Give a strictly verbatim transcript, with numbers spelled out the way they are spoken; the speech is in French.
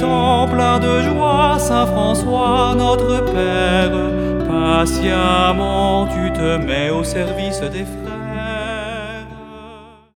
temps plein de joie, Saint François, notre Père, patiemment tu te mets au service des frères.